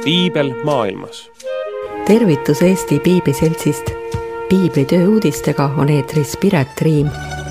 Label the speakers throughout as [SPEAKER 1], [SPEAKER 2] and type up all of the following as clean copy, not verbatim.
[SPEAKER 1] piibel maailmas.
[SPEAKER 2] Tervitus Eesti Piibliseltsist. Piiblitöö uudistega on eetris Piret Riim.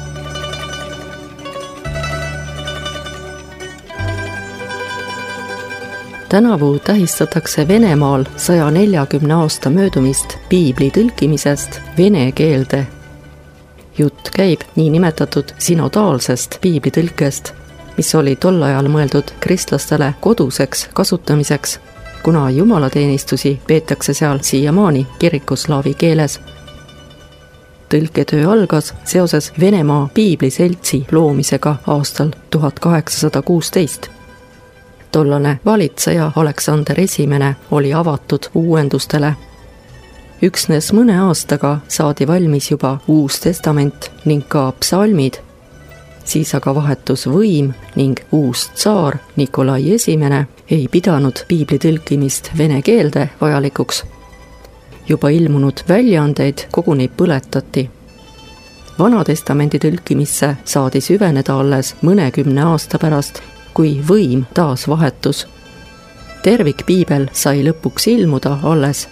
[SPEAKER 2] Tänavu tähistatakse Venemaal 140 aasta möödumist piibli tõlkimisest vene keelde. Jutt käib niinimetatud sinodaalsest piiblitõlkest, mis oli tol ajal mõeldud kristlastele koduseks kasutamiseks, kuna jumalateenistusi peetakse seal siiamaani kirikuslaavi keeles. Tõlketöö algas seoses Venemaa piibliseltsi loomisega aastal 1816. Tollane valitseja Aleksander I oli avatud uuendustele. Üksnes mõne aastaga saadi valmis juba Uus Testament ning ka psalmid. Siis aga vahetus võim ning uus tsaar Nikolai I ei pidanud piibli tõlkimist vene keelde vajalikuks. Juba ilmunud väljaandeid koguni põletati. Vanatestamendi tõlkimisse saadi süveneda alles mõnekümne aasta pärast, kui võim taas vahetus. Tervikpiibel sai lõpuks ilmuda alles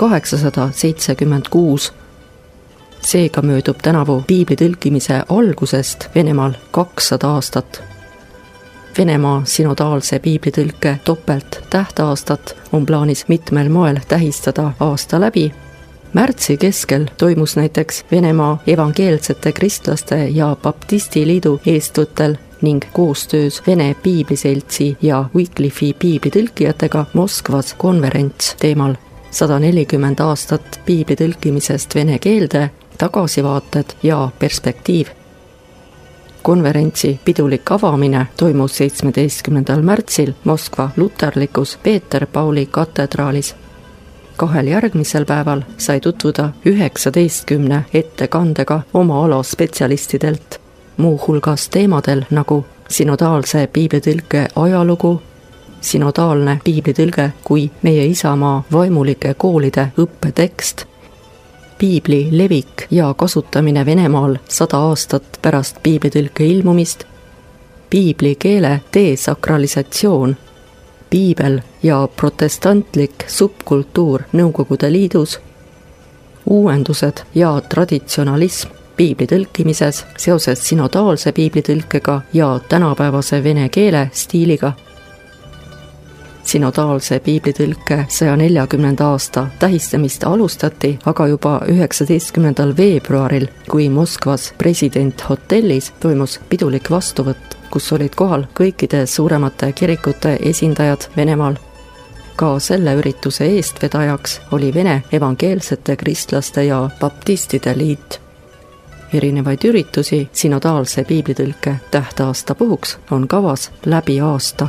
[SPEAKER 2] 1876. Seega möödub tänavu piibli tõlkimise algusest Venemaal 200 aastat. Venemaa sinodaalse piiblitõlke topelt tähtaastat on plaanis mitmel moel tähistada aasta läbi. Märtsi keskel toimus näiteks Venemaa evangeelsete kristlaste ja baptistiliidu eestvõttel ning koostöös Vene piibliseltsi ja Wycliffi piiblitõlkijatega Moskvas konverents teemal 140 aastat piibli tõlkimisest vene keelde, tagasivaated ja perspektiiv. Konverentsi pidulik avamine toimus 17. märtsil Moskva luterlikus Peeter Pauli katedraalis. 2 järgmisel päeval sai tutvuda 19 ettekandega oma ala spetsialistidelt, muu hulgas teemadel nagu sinodaalse piiblitõlke ajalugu, sinodaalne piiblitõlge kui meie isamaa vaimulike koolide õppetekst, piibli levik ja kasutamine Venemaal 100 aastat pärast piiblitõlke ilmumist, piibli keele desakralisatsioon, piibel ja protestantlik subkultuur Nõukogude Liidus, uuendused ja traditsionalism piibli tõlkimises seoses sinodaalse piiblitõlkega ja tänapäevase vene keele stiiliga. Sinodaalse piiblitõlke 140. aasta tähistamist alustati aga juba 19. veebruaril, kui Moskvas president hotellis toimus pidulik vastuvõtt, kus olid kohal kõikide suuremate kirikute esindajad Venemaal. Ka selle ürituse eestvedajaks oli Vene evangeelsete kristlaste ja baptistide liit. Erinevaid üritusi sinodaalse piiblitõlke tähtaasta puhuks on kavas läbi aasta.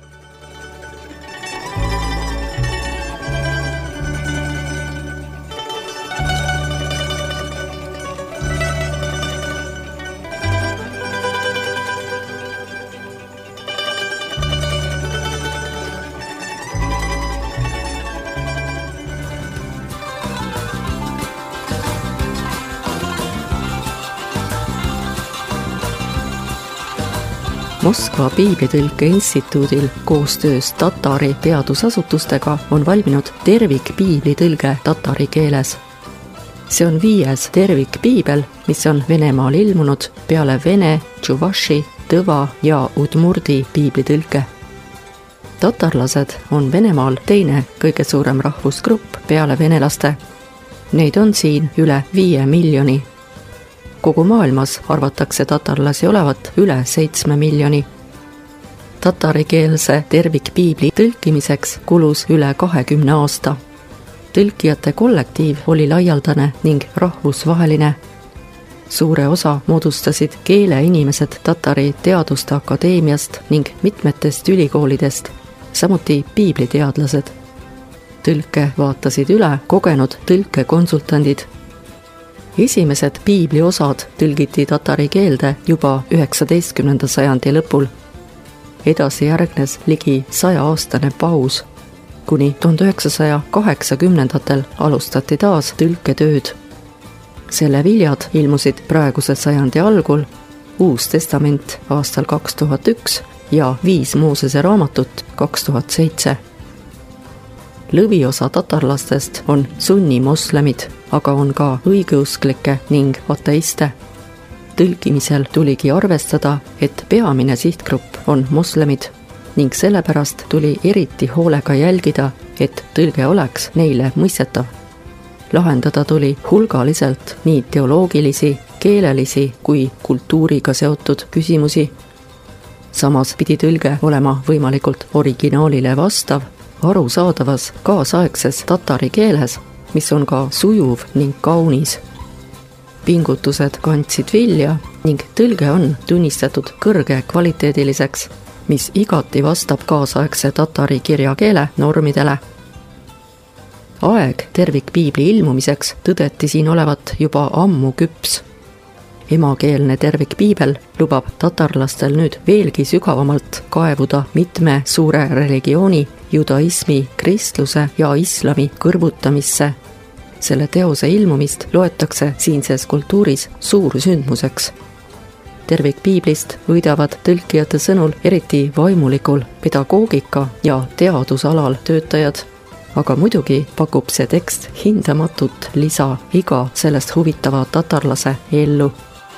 [SPEAKER 2] Moskva piiblitõlke instituudil koostöös Tatari teadusasutustega on valminud tervikpiiblitõlge tatari keeles. See on 5. tervikpiibel, mis on Venemaal ilmunud peale vene, tšuvaši, tõva ja udmurdi piiblitõlke. Tatarlased on Venemaal teine kõige suurem rahvusgrupp peale venelaste. Neid on siin üle 5 miljoni. Kogu maailmas arvatakse tatarlasi olevat üle 7 miljoni. Tatarikeelse tervikpiibli tõlkimiseks kulus üle 20 aasta. Tõlkijate kollektiiv oli laialdane ning rahvusvaheline. Suure osa moodustasid keeleinimesed Tatari Teaduste Akadeemiast ning mitmetest ülikoolidest, samuti piibliteadlased. Tõlke vaatasid üle kogenud tõlkekonsultandid. Esimesed piibli osad tõlgiti tatari keelde juba 19. sajandi lõpul. Edasi järgnes ligi 100-aastane paus. Kuni 1980-ndatel alustati taas tõlketööd. Selle viljad ilmusid praeguse sajandi algul, Uus Testament aastal 2001 ja 5 Moosese raamatut 2007. lõviosa tatarlastest on sunnimoslemid, aga on ka õigeusklikke ning ateiste. Tõlkimisel tuligi arvestada, et peamine sihtgrupp on moslemid ning sellepärast tuli eriti hoolega jälgida, et tõlge oleks neile mõistetav. Lahendada tuli hulgaliselt nii teoloogilisi, keelelisi kui kultuuriga seotud küsimusi. Samas pidi tõlge olema võimalikult originaalile vastav, arusaadavas kaasaegses tatari keeles, mis on ka sujuv ning kaunis. Pingutused kandsid vilja ning tõlge on tunnistatud kõrge kvaliteediliseks, mis igati vastab kaasaegse tatari kirjakeele normidele. Aeg tervikpiibli ilmumiseks tõdeti siin olevat juba ammu küps. Emakeelne tervikpiibel lubab tatarlastel nüüd veelgi sügavamalt kaevuda mitme suure religiooni, judaismi, kristluse ja islami kõrvutamisse. Selle teose ilmumist loetakse siinses kultuuris suursündmuseks. Tervikpiiblist võidavad tõlkijate sõnul eriti vaimulikul, pedagoogika ja teadusalal töötajad, aga muidugi pakub see tekst hindamatut lisa iga sellest huvitava tatarlase ellu.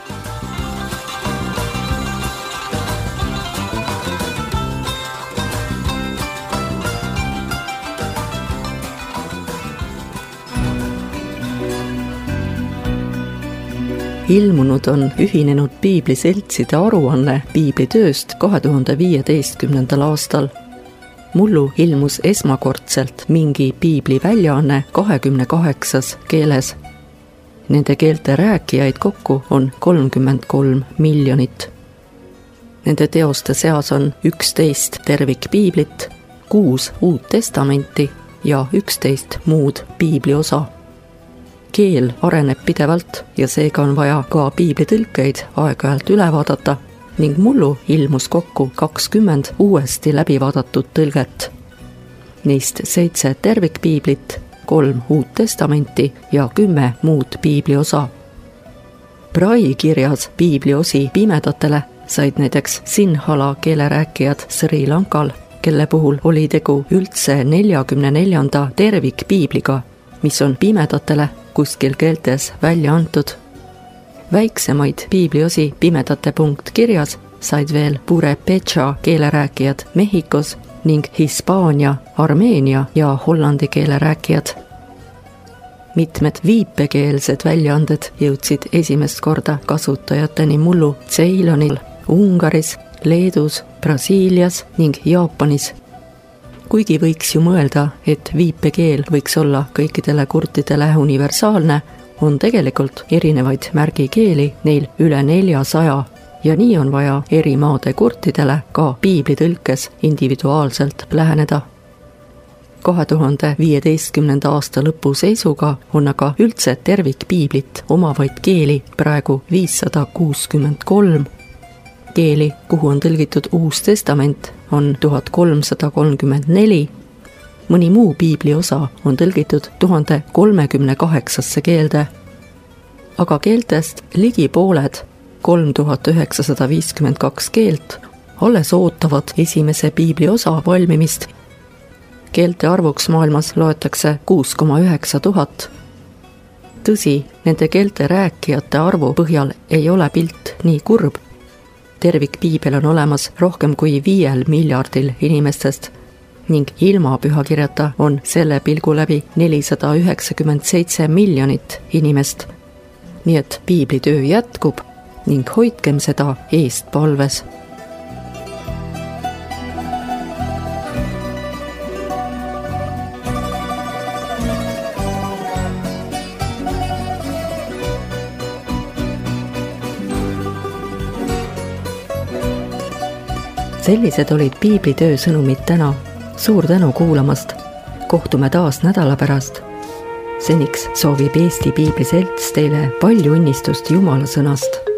[SPEAKER 2] Ilmunud on ühinenud piibliseltside aruanne piiblitööst 2015. aastal. Mullu ilmus esmakordselt mingi piibli väljaanne 28 keeles. Nende keelte rääkijaid kokku on 33 miljonit. Nende teoste seas on 11 tervikpiiblit, 6 Uut Testamenti ja 11 muud piibliosa. Keel areneb pidevalt ja seega on vaja ka piiblitõlkeid aeg-ajalt üle vaadata ning mullu ilmus kokku 20 uuesti läbi vaadatud tõlget. Neist 7 tervikpiiblit, 3 Uut Testamenti ja 10 muud piibliosa. Brai kirjas piibliosi pimedatele said näiteks Sinhala keelerääkijad Sri Lankal, kelle puhul oli tegu üldse 44. tervikpiibliga, mis on pimedatele kuskil keeltes välja antud. Väiksemaid piibliosi pimedate kirjas said veel Purepecha keelerääkijad Mehhikos ning Hispaania, Armeenia ja Hollandi keelerääkijad. Mitmed viipekeelsed väljaanded jõudsid esimest korda kasutajateni mullu Ceylonil, Ungaris, Leedus, Brasiilias ning Jaapanis. Kuigi võiks ju mõelda, et viipekeel võiks olla kõikidele kurtidele universaalne, on tegelikult erinevaid märgikeeli neil üle 400 ja nii on vaja eri maade kurtidele ka piiblitõlkes individuaalselt läheneda. 2015. aasta lõpu seisuga on aga üldse tervikpiiblit omavaid keeli praegu 563. Keeli, kuhu on tõlgitud Uus Testament, on 1334, mõni muu piibli osa on tõlgitud 1038 keelde, aga keeltest ligi pooled, 3952 keelt, alles ootavad esimese piibli osa valmimist. Keelte arvuks maailmas loetakse 6,900. Tõsi, nende keelte rääkijate arvu põhjal ei ole pilt nii kurb. Tervikpiibel on olemas rohkem kui 5 miljardil inimestest ning ilma pühakirjata on selle pilgu läbi 497 miljonit inimest. Nii et piiblitöö jätkub ning hoidkem seda eestpalves. Sellised olid piiblitöö sõnumid täna. Suur tänu kuulamast. Kohtume taas nädala pärast. Seniks soovib Eesti Piibliselts teile palju õnnistust Jumala sõnast.